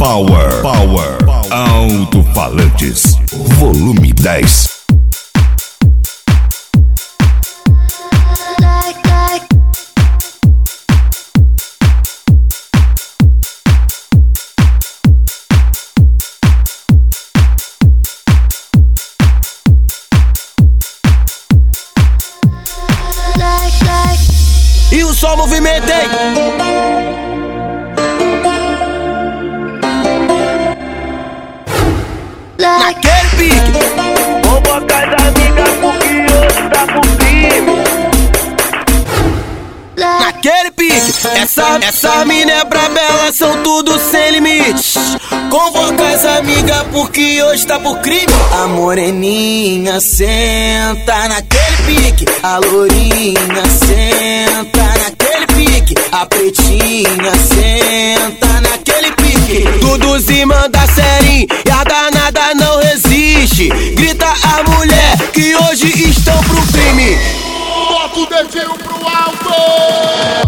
Power. Alto-falantes. Volume 10. E o som movimentei. Naquele pique. Convoca as amigas porque hoje tá pro crime. Naquele pique. Essa mina é braba, elas são tudo sem limites. Convoca as amigas porque hoje tá pro crime. A moreninha senta naquele pique. A lourinha senta naquele pique. A pretinha senta naquele pique. Todos e manda serinho e a danada não resiste. Grita a mulher que hoje estão pro crime. Bota o dedinho pro alto.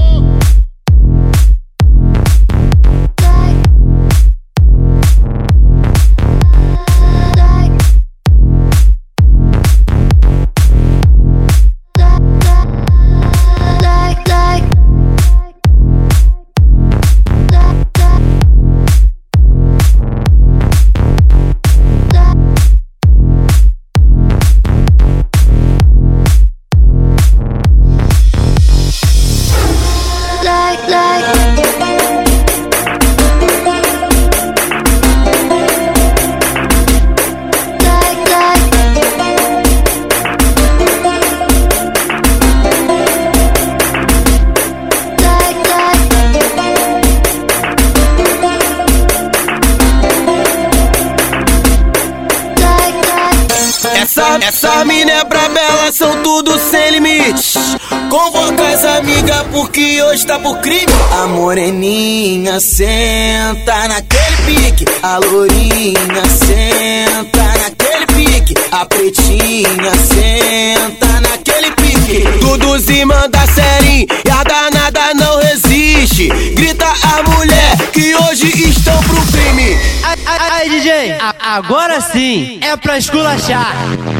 Essa mina é braba, elas são tudo sem limites. Convoca as amigas porque hoje tá pro crime. A moreninha senta naquele pique. A lourinha senta naquele pique. A pretinha senta naquele pique. Todos e manda serinho e a danada não resiste. Grita a mulher que hoje estão pro crime. Aí, DJ, agora sim é pra esculachar.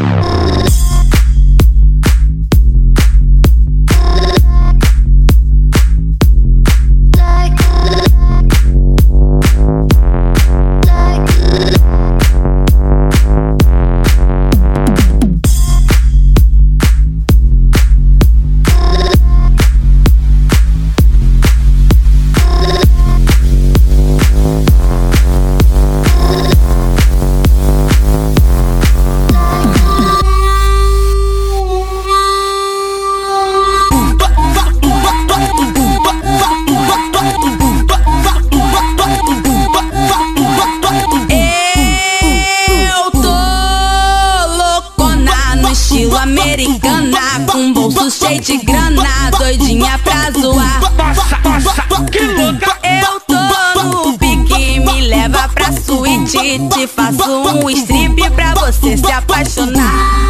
Estilo americana, com bolso cheio de grana, doidinha pra zoar. Eu tô no pique, me leva pra suíte, te faço um strip pra você se apaixonar.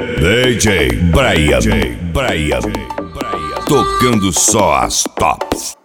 DJ Brian, tocando só as tops.